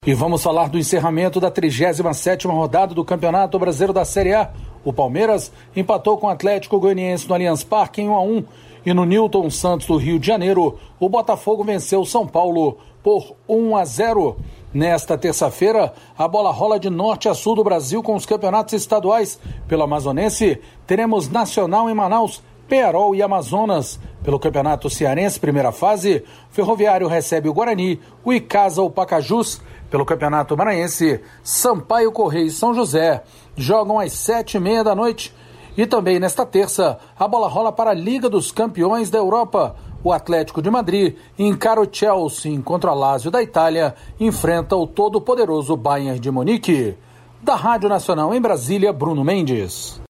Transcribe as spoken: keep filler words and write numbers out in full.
E vamos falar do encerramento da trigésima sétima rodada do Campeonato Brasileiro da Série A. O Palmeiras empatou com o Atlético Goianiense no Allianz Parque em um a um. E no Newton Santos do Rio de Janeiro, o Botafogo venceu o São Paulo por um a zero. Nesta terça-feira, a bola rola de norte a sul do Brasil com os campeonatos estaduais. Pelo Amazonense, teremos Nacional em Manaus, Pearol e Amazonas. Pelo Campeonato Cearense, primeira fase, Ferroviário recebe o Guarani, o Icasa o Pacajus. Pelo Campeonato Maranhense, Sampaio Correia e São José jogam às sete e meia da noite. E também nesta terça, a bola rola para a Liga dos Campeões da Europa. O Atlético de Madrid encara o Chelsea, enquanto a Lazio da Itália enfrenta o todo-poderoso Bayern de Munique. Da Rádio Nacional em Brasília, Bruno Mendes.